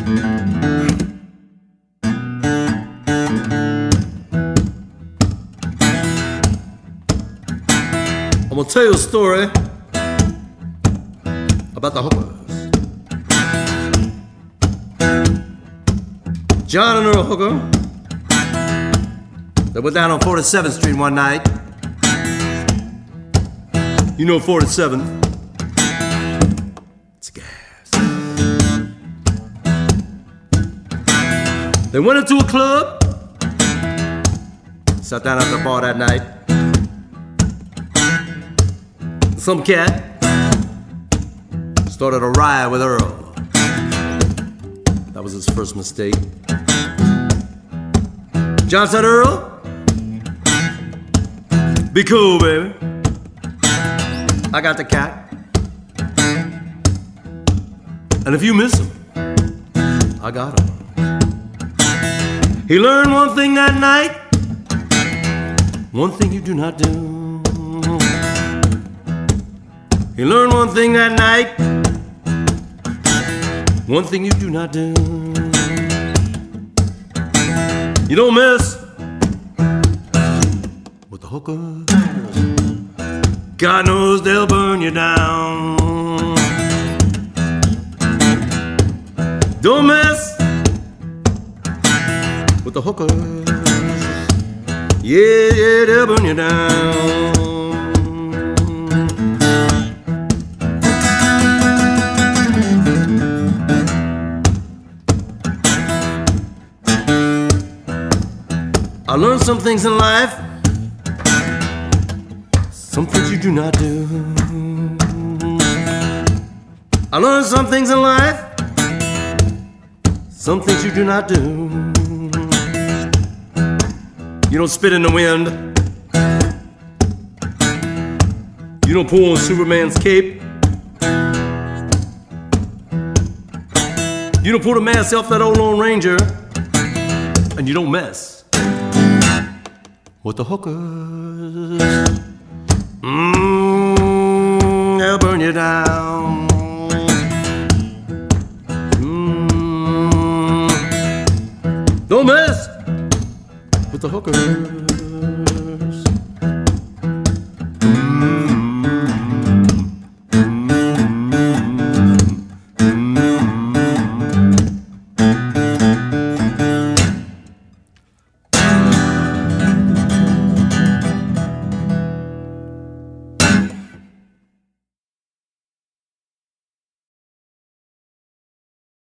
I'm gonna tell you a story about the hookers. John and Earl Hooker, they went down on 47th Street one night. You know 47th? It's gas. They went into a club, sat down at the bar that night. Some cat started a riot with Earl. That was his first mistake. John said, Earl, be cool, baby. I got the cat. And if you miss him, I got him. He learned one thing that night, one thing you do not do. He learned one thing that night, one thing you do not do. You don't mess with the hookers. God knows they'll burn you down. Don't mess with the hookers. Yeah, yeah, they'll burn you down. I learned some things in life, some things you do not do. I learned some things in life, some things you do not do. You don't spit in the wind. You don't pull on Superman's cape. You don't pull the mask off that old Lone Ranger. And you don't mess with the hookers. They'll burn you down.